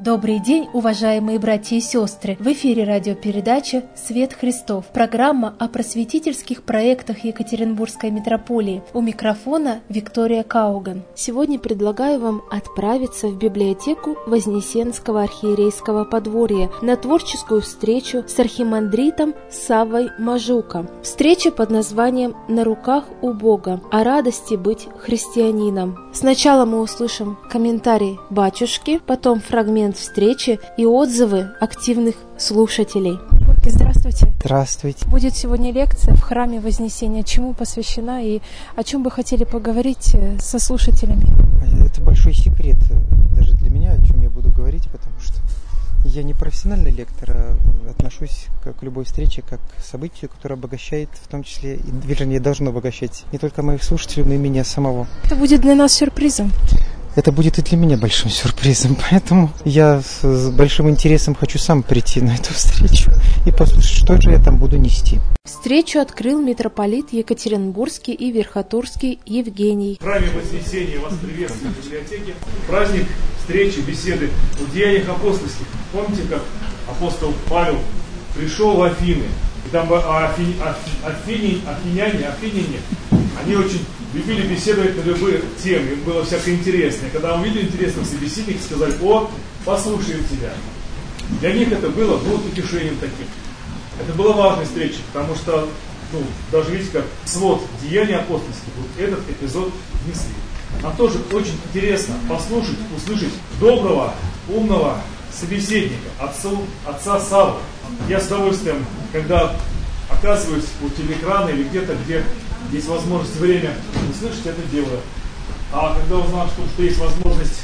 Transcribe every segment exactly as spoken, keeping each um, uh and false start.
Добрый день, уважаемые братья и сестры! В эфире радиопередача «Свет Христов». Программа о просветительских проектах Екатеринбургской митрополии. У микрофона Виктория Кауган. Сегодня предлагаю вам отправиться в библиотеку Вознесенского архиерейского подворья на творческую встречу с архимандритом Саввой Мажуко. Встреча под названием «На руках у Бога. О радости быть христианином». Сначала мы услышим комментарий батюшки, потом фрагмент встречи и отзывы активных слушателей. Здравствуйте. Здравствуйте. Будет сегодня лекция в храме Вознесения. Чему посвящена и о чем бы хотели поговорить со слушателями? Это большой секрет даже для меня, о чем я буду говорить, потому что я не профессиональный лектор, а отношусь к любой встрече как к событию, которое обогащает, в том числе, вернее, должно обогащать не только моих слушателей, но и меня самого. Это будет для нас сюрпризом. Это будет и для меня большим сюрпризом, поэтому я с большим интересом хочу сам прийти на эту встречу и послушать, что же я там буду нести. Встречу открыл митрополит Екатеринбургский и Верхотурский Евгений. В храме Вознесения вас приветствует в библиотеке. Праздник встречи, беседы в Деяниях апостольских. Помните, как апостол Павел пришел в Афины, и там афи, афи, афини, афиняне, афиняне, они очень любили беседовать на любые темы, им было всякое интересное. Когда увидели интересного собеседника, сказали: о, послушаем тебя. Для них это было, ну, утешением таким. Это была важная встреча, потому что, ну, даже видите, как свод Деяний апостольских, вот этот эпизод внесли. Нам тоже очень интересно послушать, услышать доброго, умного собеседника, отцу, отца Саввы. Я с удовольствием, когда оказываюсь у телеэкрана или где-то, где есть возможность, время услышать, это делаю. А когда узнал, что, что есть возможность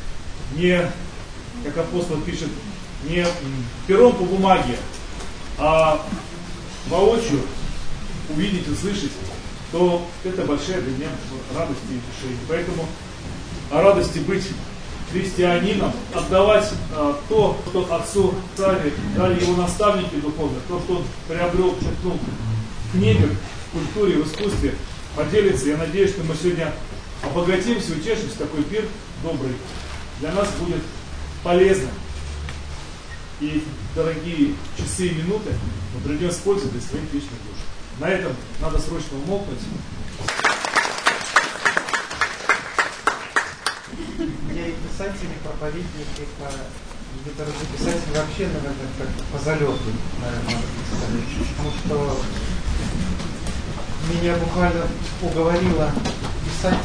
не, как апостол пишет, не пером по бумаге, а воочию увидеть, услышать, то это большая для меня радость и утешение. Поэтому о радости быть христианином, отдавать а, то, что отцу дали, дали его наставники духовные, то, что он приобрел, черкнул в книгах, в культуре, в искусстве, поделиться. Я надеюсь, что мы сегодня обогатимся, утешимся, такой пир добрый для нас будет полезным. И дорогие часы и минуты мы придем с пользой для своих вечных душ. На этом надо срочно умолкнуть. Я и писатель, и проповедник, и писатель вообще, наверное, как по залету, наверное, потому что меня буквально уговорила писать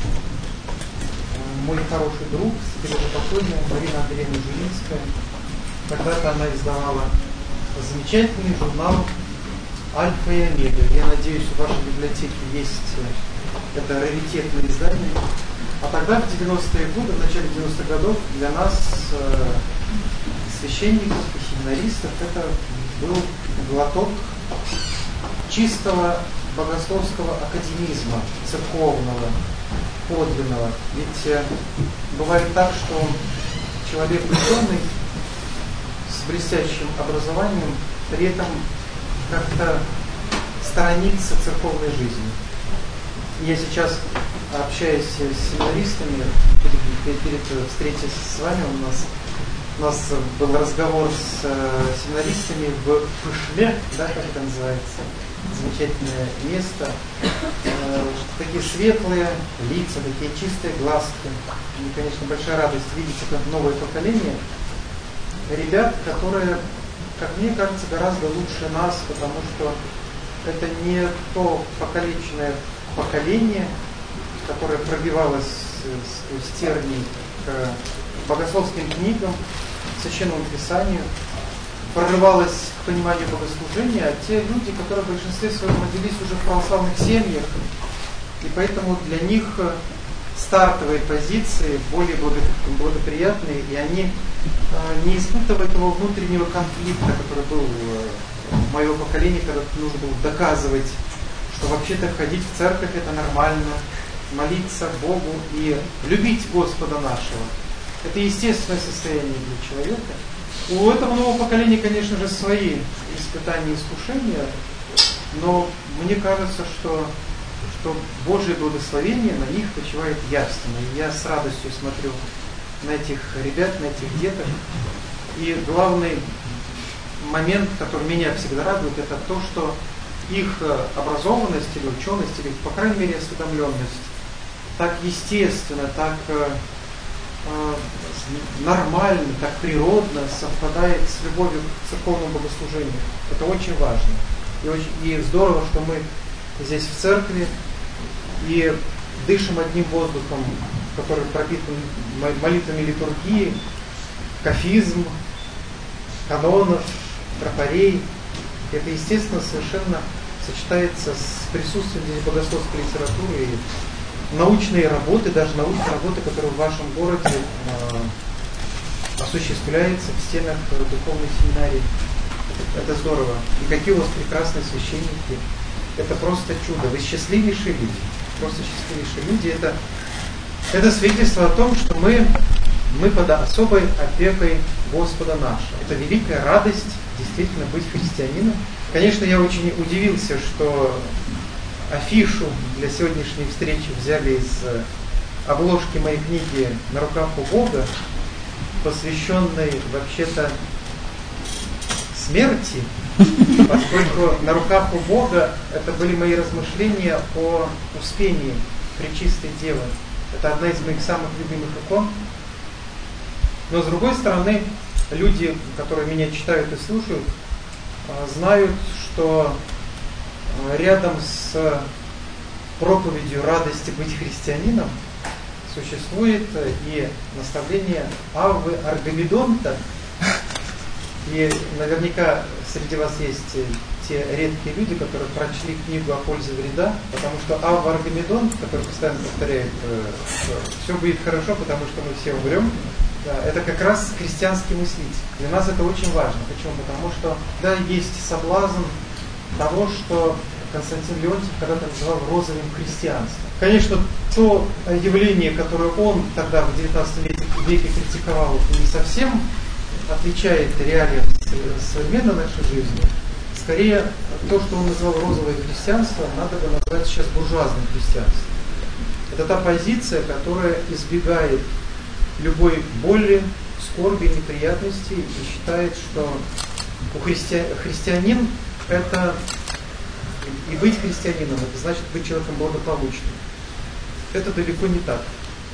мой хороший друг, покойная Марина Андреевна Жилинская. Когда-то она издавала замечательный журнал «Альфа и Омега». Я надеюсь, у вашей библиотеки есть это раритетное издание. А тогда, в девяностые годы, в начале девяностых годов, для нас, э, священников и семинаристов, это был глоток чистого богословского академизма, церковного, подлинного. Ведь э, бывает так, что человек ученый с блестящим образованием при этом как-то сторонится церковной жизни. Я сейчас, общаясь с семинаристами, перед, перед встречей с вами, у нас, у нас был разговор с э, семинаристами в Пышле, да, как это называется, замечательное место, э, такие светлые лица, такие чистые глазки. И, конечно, большая радость видеть это новое поколение ребят, которые, как мне кажется, гораздо лучше нас, потому что это не то покалеченное поколение, которое пробивалось сквозь тернии к богословским книгам, к Священному Писанию, прорывалось к пониманию богослужения, а те люди, которые в большинстве своем родились уже в православных семьях, и поэтому для них стартовые позиции более благоприятные, и они не испытывают того внутреннего конфликта, который был в моем поколении, когда нужно было доказывать, что вообще-то ходить в церковь это нормально, молиться Богу и любить Господа нашего. Это естественное состояние для человека. У этого нового поколения, конечно же, свои испытания и искушения, но мне кажется, что, что Божье благословение на них почивает явственно. И я с радостью смотрю на этих ребят, на этих деток. И главный момент, который меня всегда радует, это то, что их образованность или ученость, или, по крайней мере, осведомленность так естественно, так э, э, нормально, так природно совпадает с любовью к церковному богослужению. Это очень важно. И, очень, и здорово, что мы здесь в церкви и дышим одним воздухом, который пропитан молитвами литургии, кафизм, канонов, тропарей. Это, естественно, совершенно сочетается с присутствием здесь богословской литературы и научной работы, даже научной работы, которая в вашем городе э, осуществляется в стенах духовной семинарии. Это, это здорово. И какие у вас прекрасные священники. Это просто чудо. Вы счастливейшие люди. Просто счастливейшие люди. Это, это свидетельство о том, что мы, мы под особой опекой Господа нашего. Это великая радость действительно быть христианином. Конечно, я очень удивился, что афишу для сегодняшней встречи взяли из обложки моей книги «На руках у Бога», посвященной вообще-то смерти, поскольку «На руках у Бога» это были мои размышления о успении Пречистой Девы. Это одна из моих самых любимых икон. Но с другой стороны, люди, которые меня читают и слушают, знают, что рядом с проповедью радости быть христианином существует и наставление Аввы Аргамедонта. И наверняка среди вас есть те редкие люди, которые прочли книгу о пользе вреда, потому что Авва Аргамедонт, который постоянно повторяет, что все будет хорошо, потому что мы все умрем, да, это как раз христианский мыслитель. Для нас это очень важно. Почему? Потому что да, есть соблазн того, что Константин Леонтьев когда-то называл розовым христианством. Конечно, то явление, которое он тогда в девятнадцатом веке критиковал, не совсем отвечает реалиям современной нашей жизни. Скорее, то, что он называл розовое христианство, надо бы назвать сейчас буржуазным христианством. Это та позиция, которая избегает любой боли, скорби, неприятностей и считает, что у христи... христианин это и быть христианином, это значит быть человеком благополучным. Это далеко не так.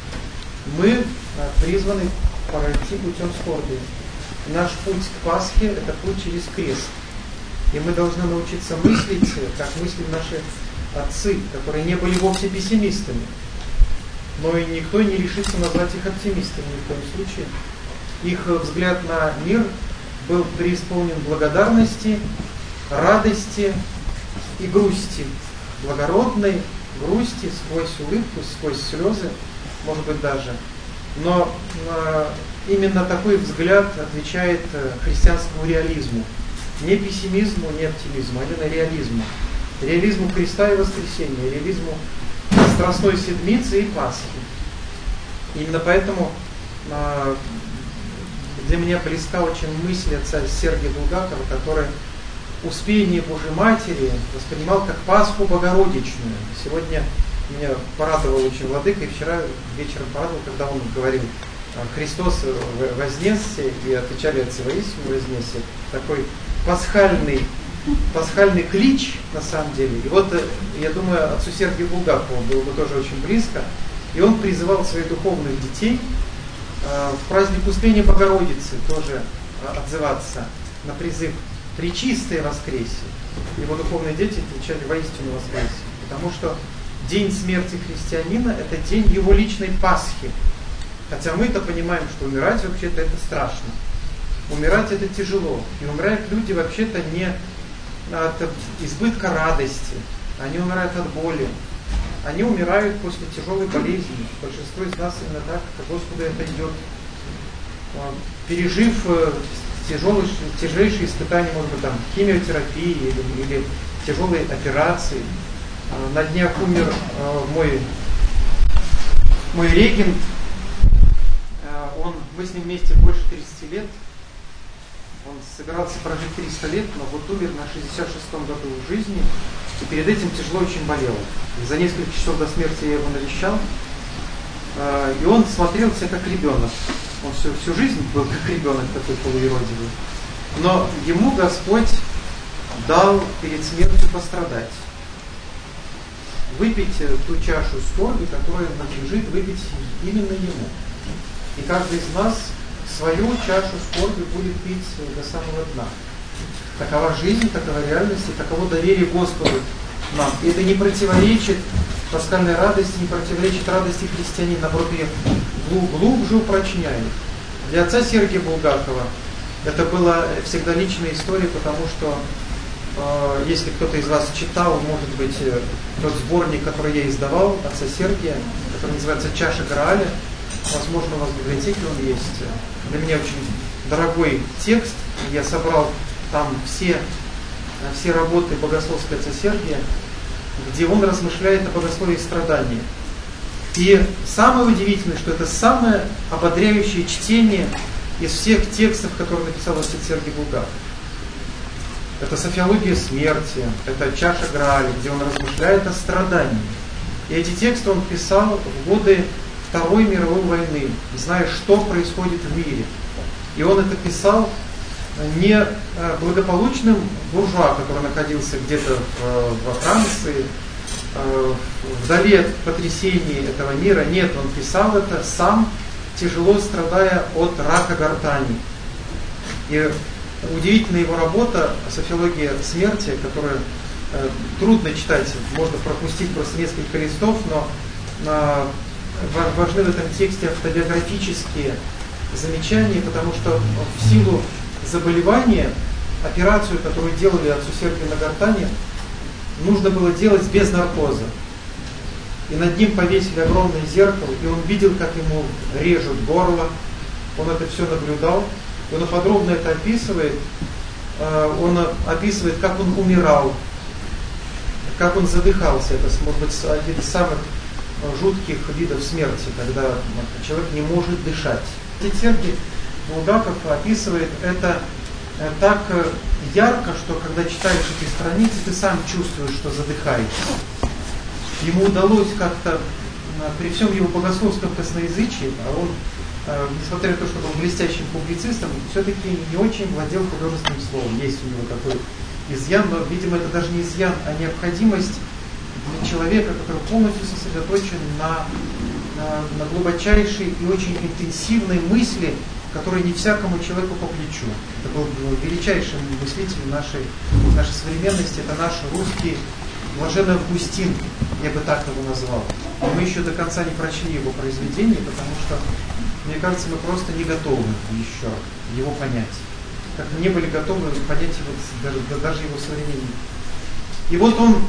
Мы призваны пройти путем скорби. Наш путь к Пасхе – это путь через крест. И мы должны научиться мыслить, как мыслили наши отцы, которые не были вовсе пессимистами. Но и никто не решится назвать их оптимистами ни в коем случае. Их взгляд на мир был преисполнен благодарности, радости и грусти. Благородной грусти сквозь улыбку, сквозь слезы, может быть даже. Но э, именно такой взгляд отвечает христианскому реализму. Не пессимизму, не оптимизму, а именно реализму. Реализму Христа и воскресения, реализму Страстной Седмицы и Пасхи. Именно поэтому э, для меня близка очень мысль отца Сергия Булгакова, который Успение Божьей Матери воспринимал как Пасху Богородичную. Сегодня меня порадовал очень владыка, и вчера вечером порадовал, когда он говорил: Христос вознесся, и отвечали отцы: воистину вознесся. Такой пасхальный, пасхальный клич на самом деле. И вот, я думаю, отцу Сергию Булгакову было бы тоже очень близко. И он призывал своих духовных детей в праздник Успения Богородицы тоже отзываться на призыв «Пречистое воскресие». Его духовные дети отвечали: воистину воскресие. Потому что день смерти христианина – это день его личной Пасхи. Хотя мы-то понимаем, что умирать вообще-то это страшно. Умирать это тяжело. И умирают люди вообще-то не от избытка радости. Они умирают от боли. Они умирают после тяжелой болезни. Большинство из нас именно так, к Господу это идет. Пережив тяжелые, тяжелейшие испытания, может быть, там, химиотерапии или, или тяжелые операции. На днях умер мой, мой регент. Он, мы с ним вместе больше тридцати лет. Он собирался прожить триста лет, но вот умер на шестьдесят шестом году жизни. И перед этим тяжело очень болел. И за несколько часов до смерти я его навещал. И он смотрел себя как ребенок. Он всю, всю жизнь был как ребенок такой полуеродивый. Но ему Господь дал перед смертью пострадать. Выпить ту чашу скорби, которая надлежит выпить именно ему. И каждый из нас свою чашу скорби будет пить до самого дна. Такова жизнь, такова реальность, и таково доверие Господу нам. И это не противоречит пасхальной радости, не противоречит радости христианина, наоборот, ее глубже упрочняет. Для отца Сергия Булгакова это была всегда личная история, потому что э, если кто-то из вас читал, может быть, э, тот сборник, который я издавал, отца Сергия, который называется «Чаша Грааля», возможно, у вас в библиотеке он есть. Для меня очень дорогой текст. Я собрал там все, все работы богословской отца Сергия, где он размышляет о богословии страдания. И самое удивительное, что это самое ободряющее чтение из всех текстов, которые написал отец Сергий Булгаков. Это софиология смерти, это чаша Грааля, где он размышляет о страдании. И эти тексты он писал в годы Второй мировой войны, зная, что происходит в мире. И он это писал не благополучным буржуа, который находился где-то во Франции, вдали от потрясений этого мира. Нет, он писал это сам, тяжело страдая от рака гортани. И удивительная его работа «Софиология смерти», которую э, трудно читать, можно пропустить просто несколько листов, но э, важны в этом тексте автобиографические замечания, потому что в силу заболевания операцию, которую делали отцу Сергию на гортани, нужно было делать без наркоза. И над ним повесили огромное зеркало, и он видел, как ему режут горло, он это все наблюдал, и он подробно это описывает, он описывает, как он умирал, как он задыхался. Это, может быть, один из самых жутких видов смерти, когда человек не может дышать. Сергий Булгаков описывает это так ярко, что когда читаешь эти страницы, ты сам чувствуешь, что задыхаешься. Ему удалось как-то, при всем его богословском косноязычии, а он, несмотря на то, что был блестящим публицистом, все-таки не очень владел художественным словом. Есть у него такой изъян, но, видимо, это даже не изъян, а необходимость для человека, который полностью сосредоточен на, на, на глубочайшей и очень интенсивной мысли, которая не всякому человеку по плечу. Это был величайший мыслитель нашей, нашей современности, это наш русский Блаженный Августин, я бы так его назвал. Но мы еще до конца не прочли его произведение, потому что, мне кажется, мы просто не готовы еще его понять. Как мы не были готовы понять его, даже, даже его современники. И вот он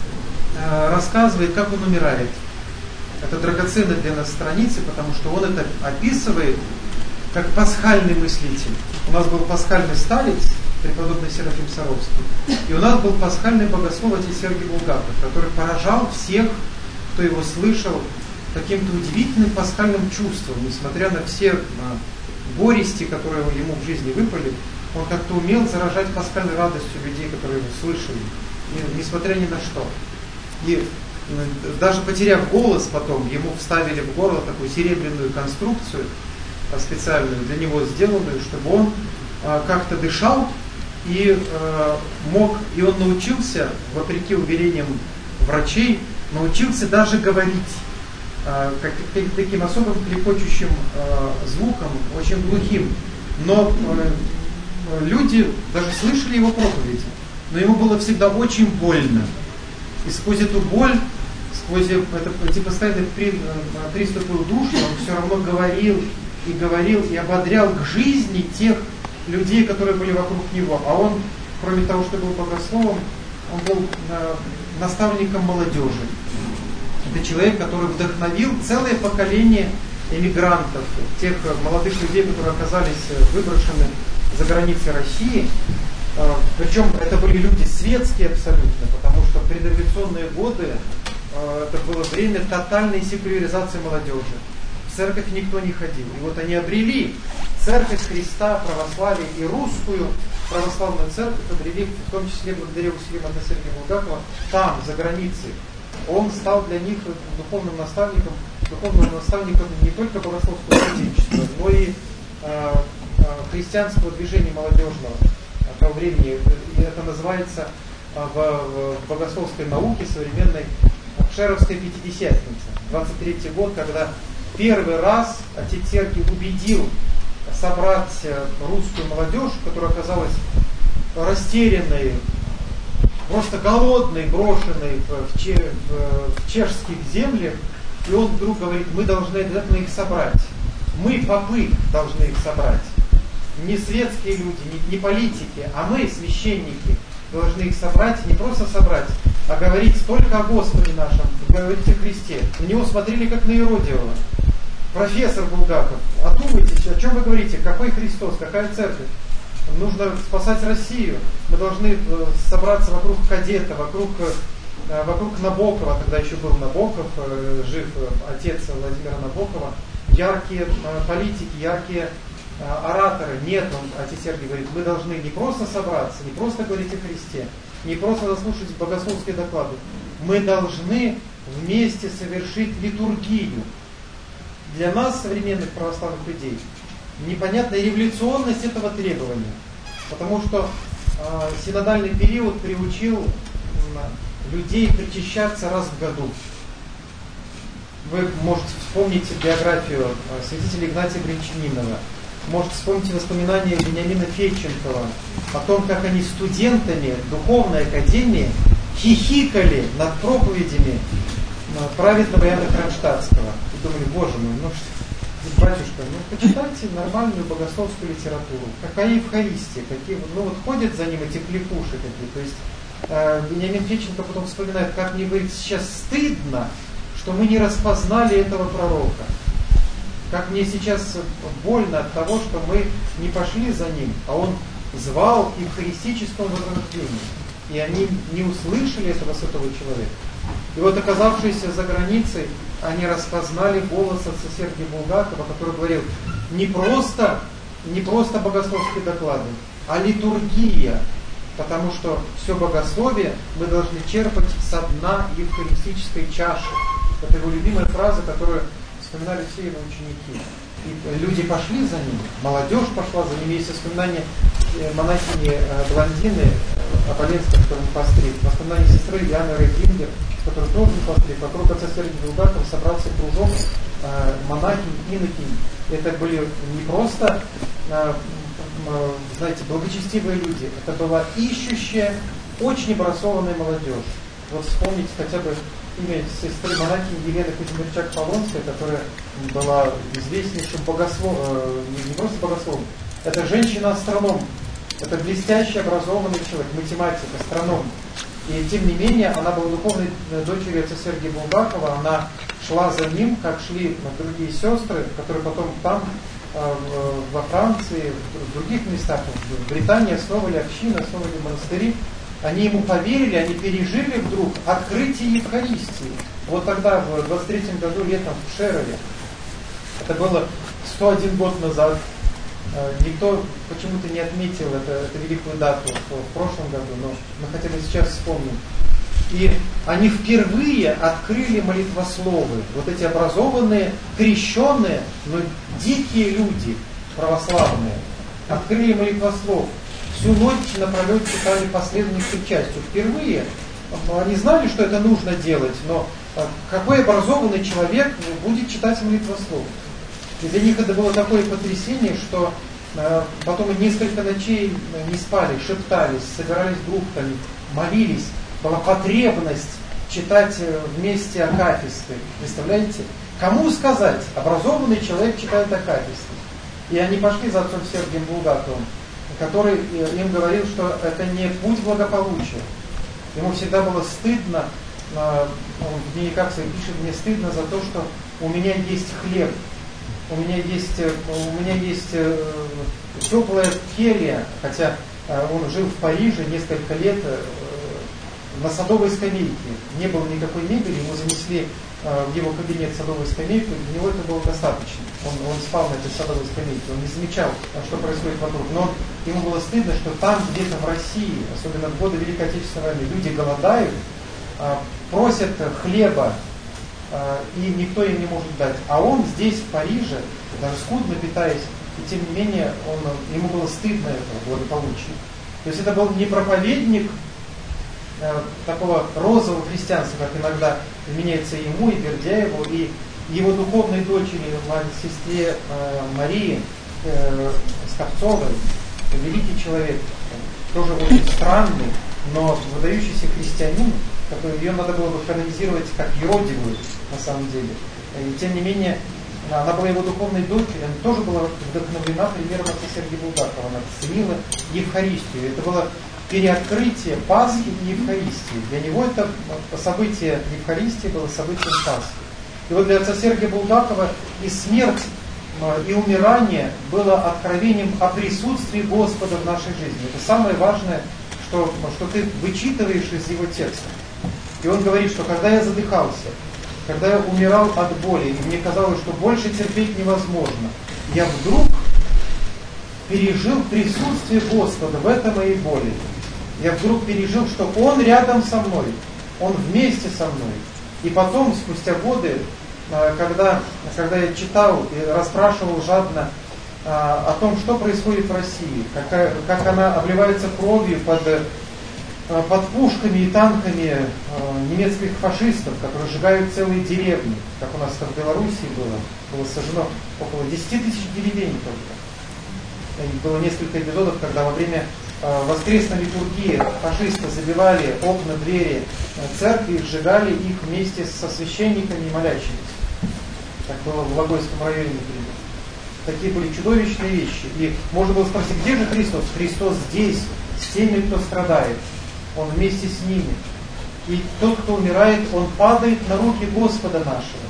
э, рассказывает, как он умирает. Это драгоценная для нас страница, потому что он это описывает как пасхальный мыслитель. У нас был пасхальный старец, преподобный Серафим Саровский, и у нас был пасхальный богослов отец Сергий Булгаков, который поражал всех, кто его слышал, каким-то удивительным пасхальным чувством, несмотря на все горести, которые ему в жизни выпали, он как-то умел заражать пасхальной радостью людей, которые его слышали, и, несмотря ни на что. И даже потеряв голос потом, ему вставили в горло такую серебряную конструкцию, специальную для него сделанную, чтобы он э, как-то дышал и э, мог, и он научился, вопреки уверениям врачей, научился даже говорить э, как, таким особым кликочущим э, звуком, очень глухим. Но э, люди даже слышали его проповеди, но ему было всегда очень больно. И сквозь эту боль, сквозь это, эти постоянные при, приступы удушья, он все равно говорил и говорил, и ободрял к жизни тех людей, которые были вокруг него. А он, кроме того, что был богословом, он был э, наставником молодежи. Это человек, который вдохновил целое поколение эмигрантов, тех молодых людей, которые оказались выброшены за границы России. Э, причем это были люди светские абсолютно, потому что в предреволюционные годы э, это было время тотальной секуляризации молодежи. В церковь никто не ходил. И вот они обрели церковь Христа, православие и русскую православную церковь, обрели, в том числе благодаря усилиям отца Сергия Булгакова, там, за границей. Он стал для них духовным наставником духовным наставником не только богословского студенчества, но и э, э, христианского движения молодежного того времени. Это называется э, в, в богословской науке современной Пшеровская пятидесятница. двадцать третий год, когда первый раз отец Сергий убедил собрать русскую молодежь, которая оказалась растерянной, просто голодной, брошенной в, че, в, в чешских землях. И он вдруг говорит: мы должны обязательно их собрать. Мы, попы, должны их собрать. Не светские люди, не, не политики, а мы, священники, должны их собрать. Не просто собрать, а говорить только о Господе нашем, говорить о Христе. На него смотрели как на Иродиева. Профессор Булгаков, одумайтесь, о чем вы говорите, какой Христос, какая церковь? Нужно спасать Россию. Мы должны собраться вокруг кадета, вокруг, вокруг Набокова, тогда еще был Набоков, жив отец Владимира Набокова. Яркие политики, яркие ораторы. Нет, он, отец Сергий говорит, мы должны не просто собраться, не просто говорить о Христе, не просто заслушать богословские доклады. Мы должны вместе совершить литургию. Для нас, современных православных людей, непонятна революционность этого требования. Потому что э, синодальный период приучил э, людей причащаться раз в году. Вы можете вспомнить биографию э, святителя Игнатия Бринчанинова, можете вспомнить воспоминания Вениамина Федченкова о том, как они студентами духовной академии хихикали над проповедями праведного Иоанна Кронштадтского. И думали, боже мой, ну что, батюшка, ну почитайте нормальную богословскую литературу. Какая Евхаристия, какие, ну вот ходят за ним эти кликуши какие. То есть э, Вениамин Федченко потом вспоминает, как мне, говорит, сейчас стыдно, что мы не распознали этого пророка. Как мне сейчас больно от того, что мы не пошли за ним, а он звал к евхаристическому возрождению. И они не услышали этого святого человека. И вот, оказавшись за границей, они распознали голос отца Сергия Булгакова, который говорил, не просто, не просто богословские доклады, а литургия. Потому что все богословие мы должны черпать со дна евхаристической чаши. Это его любимая фраза, которую вспоминали все его ученики. И люди пошли за ним, молодежь пошла за ним. Есть воспоминания монахини блондины Оболенской, которую он постриг, воспоминания сестры Яны Рейдингер, который тоже постриг. Вокруг отца Сергия Булгакова собрался кружок монахинь, инокинь. Это были не просто, знаете, благочестивые люди, это была ищущая, очень образованная молодежь. Вот вспомните хотя бы имя сестры монахини Елены Кузьмирчак-Полонской, которая была известнейшим богословом, не просто богословом, это женщина-астроном, это блестящий образованный человек, математик, астроном. И тем не менее, она была духовной дочерью отца Сергия Булгакова, она шла за ним, как шли другие сестры, которые потом там, во Франции, в других местах, в Британии основывали общины, основывали монастыри. Они ему поверили, они пережили вдруг открытие Евхаристии. Вот тогда, в двадцать третьем году, летом в Пшерове, это было сто один год назад, никто почему-то не отметил это, эту великую дату в прошлом году, но мы хотя бы сейчас вспомним. И они впервые открыли молитвословы. Вот эти образованные, крещенные, но дикие люди, православные, открыли молитвослов. Всю ночь напролет читали последовательной частью. Впервые они знали, что это нужно делать, но какой образованный человек будет читать молитвослов? И для них это было такое потрясение, что э, потом несколько ночей не спали, шептались, собирались группами, молились. Была потребность читать вместе акафисты. Представляете? Кому сказать? Образованный человек читает акафисты. И они пошли за отцом Сергием Булгаковым, который им говорил, что это не путь благополучия. Ему всегда было стыдно, он в дневниках своих пишет, мне стыдно за то, что у меня есть хлеб, у меня есть, у меня есть теплая келья, хотя он жил в Париже несколько лет на садовой скамейке. Не было никакой мебели, ему занесли в его кабинет садовую скамейку, для него это было достаточно. Он, он спал на этой садовой скамейке, он не замечал, что происходит вокруг. Но ему было стыдно, что там, где-то в России, особенно в годы Великой Отечественной войны, люди голодают, просят хлеба, и никто им не может дать. А он здесь, в Париже, даже скудно питаясь, и тем не менее он, ему было стыдно этого благополучия. То есть это был не проповедник э, такого розового христианства, как иногда применяется ему, и Бердяеву, и его духовной дочери, сестре э, Марии э, Скопцовой, великий человек, тоже очень странный, но выдающийся христианин, который, ее надо было бы канонизировать как юродивую на самом деле. И тем не менее, она была его духовной дочерью, она тоже была вдохновлена примером отца Сергия Булгакова. Она ценила Евхаристию. Это было переоткрытие Пасхи и Евхаристии. Для него это событие Евхаристии было событием Пасхи. И вот для отца Сергия Булгакова и смерть, и умирание было откровением о присутствии Господа в нашей жизни. Это самое важное, что, что ты вычитываешь из его текста. И он говорит, что когда я задыхался, когда я умирал от боли, и мне казалось, что больше терпеть невозможно, я вдруг пережил присутствие Господа в этой моей боли. Я вдруг пережил, что Он рядом со мной, Он вместе со мной. И потом, спустя годы, когда, когда я читал и расспрашивал жадно о том, что происходит в России, как, как она обливается кровью под, под пушками и танками немецких фашистов, которые сжигают целые деревни, как у нас это в Белоруссии было, было сожжено около десяти тысяч деревень только. И было несколько эпизодов, когда во время воскресной литургии фашисты забивали окна, двери церкви и сжигали их вместе со священниками и молящимися. Так было в Логойском районе, например. Такие были чудовищные вещи. И можно было спросить, где же Христос? Христос здесь, с теми, кто страдает. Он вместе с ними. И тот, кто умирает, он падает на руки Господа нашего.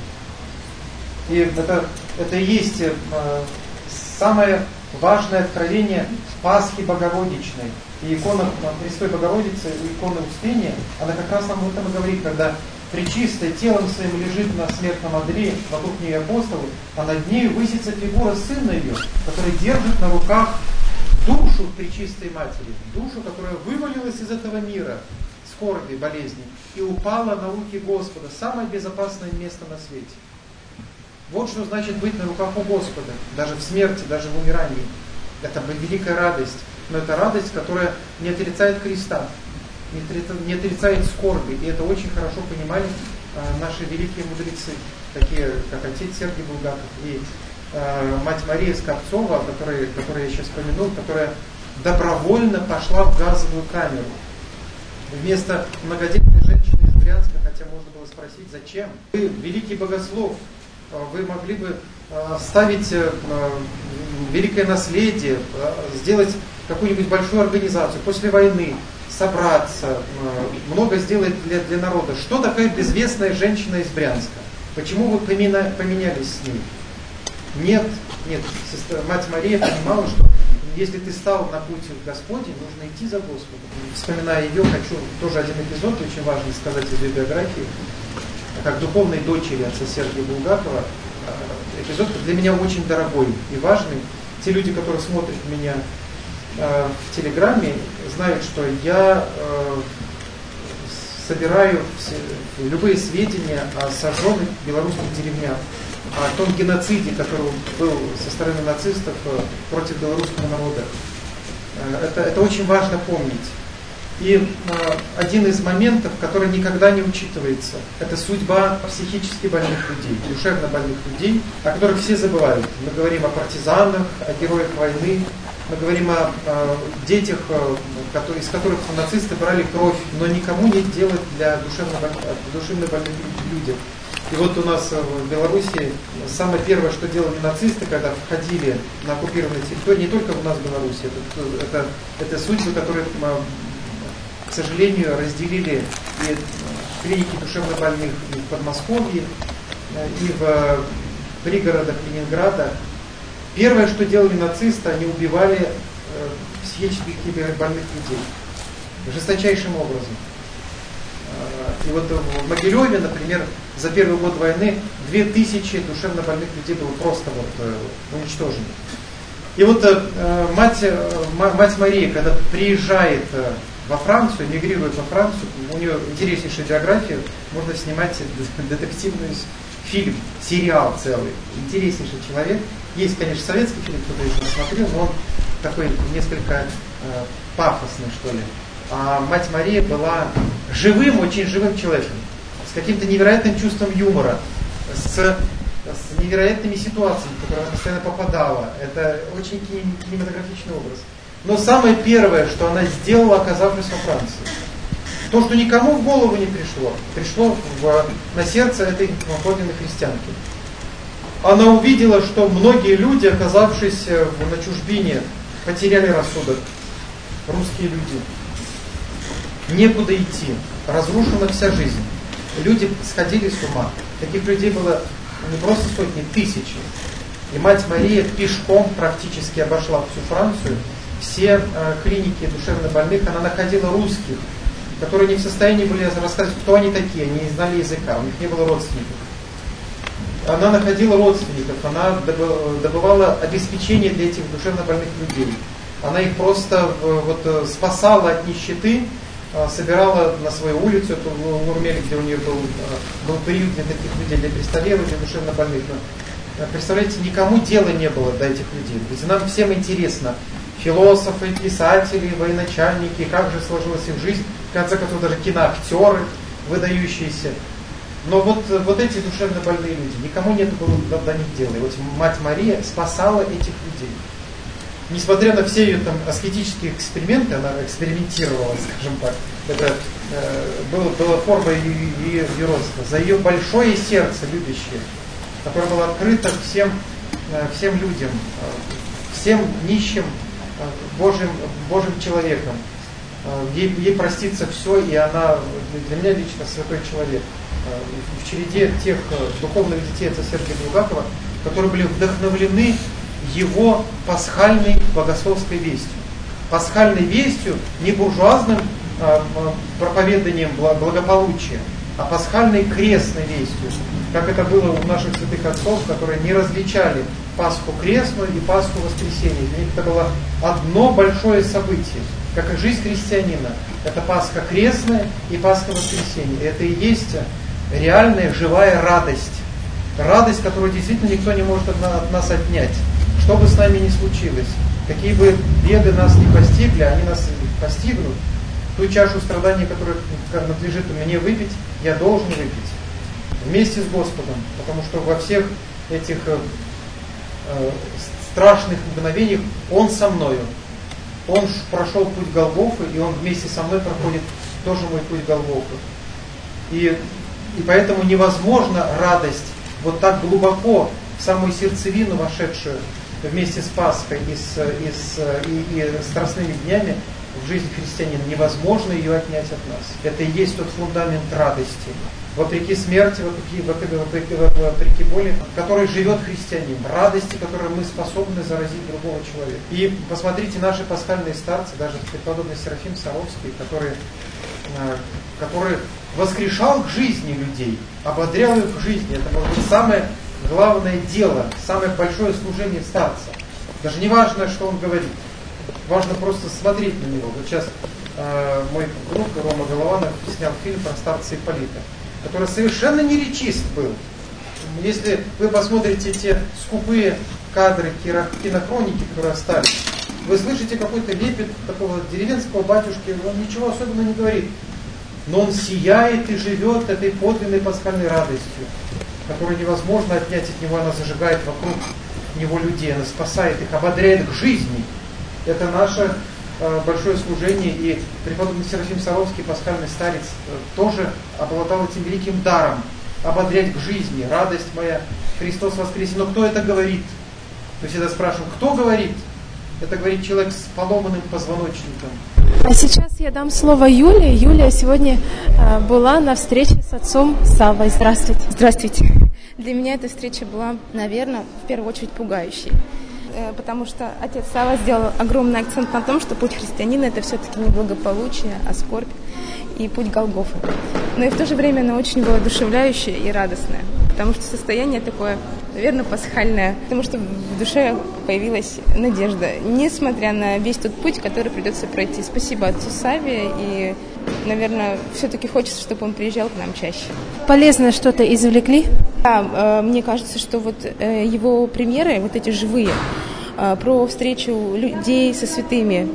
И это, это и есть э, самое важное откровение Пасхи Богородичной. И икона Престой Богородицы, икона Успения, она как раз нам об этом и говорит, когда Пречистая телом своим лежит на смертном одре, вокруг нее апостолы, а над нею высится фигура Сына ее, который держит на руках душу Пречистой Матери, душу, которая вывалилась из этого мира, скорби, болезни, и упала на руки Господа, самое безопасное место на свете. Вот что значит быть на руках у Господа, даже в смерти, даже в умирании. Это великая радость, но это радость, которая не отрицает креста, не отрицает скорби. И это очень хорошо понимали э, наши великие мудрецы, такие как отец Сергий Булгаков и э, мать Мария Скопцова, которую, которую я сейчас помянул, которая добровольно пошла в газовую камеру. Вместо многодетной женщины из Брянска, хотя можно было спросить, зачем? Вы великий богослов, вы могли бы ставить великое наследие, сделать какую-нибудь большую организацию после войны, собраться, много сделать для, для народа. Что такая безвестная женщина из Брянска? Почему вы помена, поменялись с ней? Нет, нет, сестра, мать Мария понимала, что если ты стал на путь Господень, нужно идти за Господом. Вспоминая ее, хочу тоже один эпизод очень важный сказать из ее биографии. Как духовной дочери отца Сергия Булгакова, эпизод для меня очень дорогой и важный. Те люди, которые смотрят меня э, в Телеграме, знают, что я э, собираю все, любые сведения о сожженных белорусских деревнях, о том геноциде, который был со стороны нацистов против белорусского народа. Это, это очень важно помнить. И э, один из моментов, который никогда не учитывается, это судьба психически больных людей, душевно больных людей, о которых все забывают. Мы говорим о партизанах, о героях войны, мы говорим о, о детях, которые, из которых нацисты брали кровь, но никому нет дела для душевно, душевно больных людей. И вот у нас в Беларуси самое первое, что делали нацисты, когда входили на оккупированные территории, не только у нас в Беларуси, это, это, это судьбы, которые, к сожалению, разделили и клиники душевнобольных и в Подмосковье, и в пригородах Ленинграда. Первое, что делали нацисты, они убивали психически больных людей жесточайшим образом. И вот в Могилеве, например, за первый год войны две тысячи душевно больных людей было просто вот, уничтожено. И вот э, мать, э, мать Мария, когда приезжает во Францию, мигрирует во Францию. У нее интереснейшая биография, можно снимать детективный фильм, сериал целый. Интереснейший человек. Есть, конечно, советский фильм, кто-то еще не смотрел, но он такой несколько э, пафосный, что ли. А мать Мария была живым, очень живым человеком, с каким-то невероятным чувством юмора, с, с невероятными ситуациями, в которые она постоянно попадала. Это очень кинематографичный образ. Но самое первое, что она сделала, оказавшись во Франции, то, что никому в голову не пришло, пришло в, на сердце этой подлинной христианки. Она увидела, что многие люди, оказавшись на чужбине, потеряли рассудок. Русские люди. Некуда идти. Разрушена вся жизнь. Люди сходили с ума. Таких людей было не просто сотни, тысячи. И мать Мария пешком практически обошла всю Францию. Все э, клиники душевнобольных она находила русских, которые не в состоянии были рассказать, кто они такие, они не знали языка, у них не было родственников. Она находила родственников, она добывала обеспечение для этих душевнобольных людей. Она их просто вот, спасала от нищеты, собирала на свою улицу, эту в Нурмеле, где у нее был, был приют для таких людей, для престарелых, для душевнобольных. Представляете, никому дела не было до этих людей. Ведь нам всем интересно, философы, писатели, военачальники, как же сложилась их жизнь, в конце концов даже киноактеры выдающиеся. Но вот, вот эти душевно больные люди, никому нет было до них дела. И вот мать Мария спасала этих людей. Несмотря на все ее там аскетические эксперименты, она экспериментировала, скажем так, это э, было, была форма ее, ее юродства, за ее большое сердце любящее, которое было открыто всем, э, всем людям, э, всем нищим э, Божьим, Божьим человеком. Э, ей, ей простится все, и она для меня лично святой человек. Э, в череде тех э, духовных детей отца Сергия Булгакова, которые были вдохновлены его пасхальной богословской вестью. Пасхальной вестью, не буржуазным э, проповеданием благополучия, а пасхальной крестной вестью, как это было у наших святых отцов, которые не различали Пасху крестную и Пасху воскресения. Для них это было одно большое событие, как и жизнь христианина. Это Пасха крестная и Пасха воскресения. И это и есть реальная живая радость. Радость, которую действительно никто не может от нас отнять. Что бы с нами ни случилось, какие бы беды нас ни постигли, они нас постигнут. Ту чашу страданий, которую надлежит мне выпить, я должен выпить. Вместе с Господом. Потому что во всех этих э, страшных мгновениях Он со мною. Он прошел путь Голгофы, и Он вместе со мной проходит тоже мой путь Голгофы. И, и поэтому невозможно радость вот так глубоко в самую сердцевину вошедшую вместе с Пасхой и, с, и, с, и, и страстными днями в жизнь христианина, невозможно ее отнять от нас. Это и есть тот фундамент радости. Вопреки смерти, вопреки, вопреки, вопреки, вопреки боли, в которой живет христианин. Радости, которой мы способны заразить другого человека. И посмотрите, наши пасхальные старцы, даже преподобный Серафим Саровский, который, который воскрешал к жизни людей, ободрял их к жизни. Это может быть самое главное дело, самое большое служение старца. Даже не важно, что он говорит. Важно просто смотреть на него. Вот сейчас э, мой друг Рома Голованов снял фильм про старца Ипполита, который совершенно не речист был. Если вы посмотрите те скупые кадры кинохроники, которые остались, вы слышите какой-то лепет такого деревенского батюшки, он ничего особенного не говорит. Но он сияет и живет этой подлинной пасхальной радостью, которую невозможно отнять от него. Она зажигает вокруг него людей, она спасает их, ободряет к жизни. Это наше э, большое служение. И преподобный Серафим Саровский, пасхальный старец, э, тоже обладал этим великим даром ободрять к жизни. Радость моя, Христос воскресе. Но кто это говорит? Мы всегда спрашиваем, кто говорит? Это говорит человек с поломанным позвоночником. А сейчас я дам слово Юле. Юлия сегодня э, была на встрече с отцом Саввой. Здравствуйте. Здравствуйте. Для меня эта встреча была, наверное, в первую очередь пугающей. Э, потому что отец Савва сделал огромный акцент на том, что путь христианина – это все-таки не благополучие, а скорбь и путь Голгофы. Но и в то же время она очень воодушевляющая и радостная. Потому что состояние такое наверное, пасхальная, потому что в душе появилась надежда, несмотря на весь тот путь, который придется пройти. Спасибо отцу Саве, и, наверное, все-таки хочется, чтобы он приезжал к нам чаще. Полезное что-то извлекли? Да, мне кажется, что вот его примеры, вот эти живые, про встречу людей со святыми,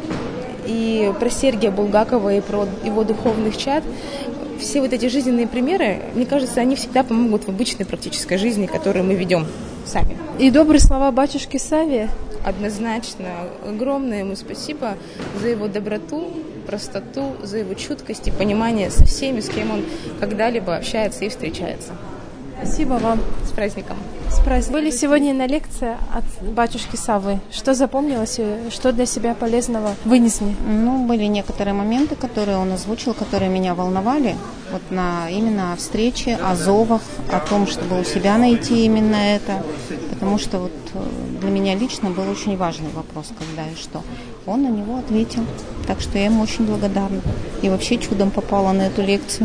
и про Сергия Булгакова, и про его духовных чад, все вот эти жизненные примеры, мне кажется, они всегда помогут в обычной практической жизни, которую мы ведем сами. И добрые слова батюшки Саввия? Однозначно. Огромное ему спасибо за его доброту, простоту, за его чуткость и понимание со всеми, с кем он когда-либо общается и встречается. Спасибо вам. С праздником. С праздником. Были сегодня на лекции от батюшки Саввы. Что запомнилось, что для себя полезного вынесли? Ну, были некоторые моменты, которые он озвучил, которые меня волновали. Вот на именно о встрече, о зовах, о том, чтобы у себя найти именно это. Потому что вот для меня лично был очень важный вопрос, когда и что. Он на него ответил. Так что я ему очень благодарна. И вообще чудом попала на эту лекцию.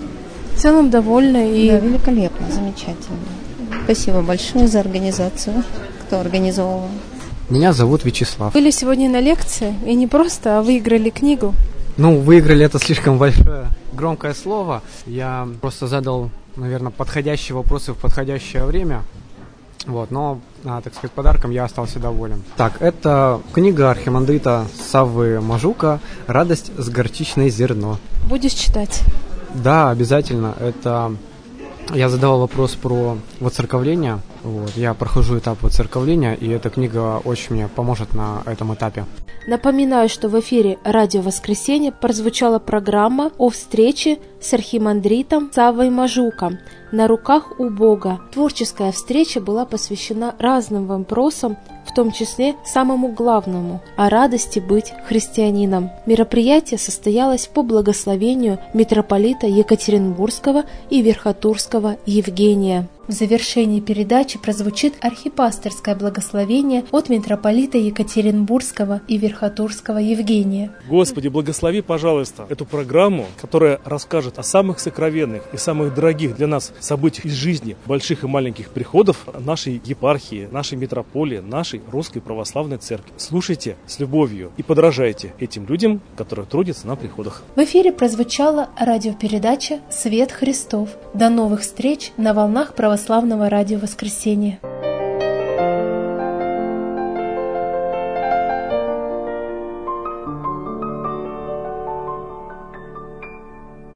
В целом довольна и... Да, великолепно, замечательно. Спасибо большое за организацию, кто организовал. Меня зовут Вячеслав. Были сегодня на лекции, и не просто, а выиграли книгу. Ну, выиграли — это слишком большое, громкое слово. Я просто задал, наверное, подходящие вопросы в подходящее время. Вот, но, а, так сказать, подарком я остался доволен. Так, это книга архимандрита Саввы Мажука «Радость с горчичное зерно». Будешь читать? Да, обязательно. Это я задавал вопрос про воцерковление. Вот. Я прохожу этап воцерковления, и эта книга очень мне поможет на этом этапе. Напоминаю, что в эфире «Радио Воскресенье» прозвучала программа о встрече с архимандритом Саввой Мажуком «На руках у Бога». Творческая встреча была посвящена разным вопросам, в том числе самому главному – о радости быть христианином. Мероприятие состоялось по благословению митрополита Екатеринбургского и Верхотурского Евгения. В завершении передачи прозвучит архипасторское благословение от митрополита Екатеринбургского и Верхотурского Евгения. Господи, благослови, пожалуйста, эту программу, которая расскажет о самых сокровенных и самых дорогих для нас событиях из жизни больших и маленьких приходов нашей епархии, нашей митрополии, нашей Русской Православной Церкви. Слушайте с любовью и подражайте этим людям, которые трудятся на приходах. В эфире прозвучала радиопередача «Свет Христов». До новых встреч на волнах Православного радио Воскресенья.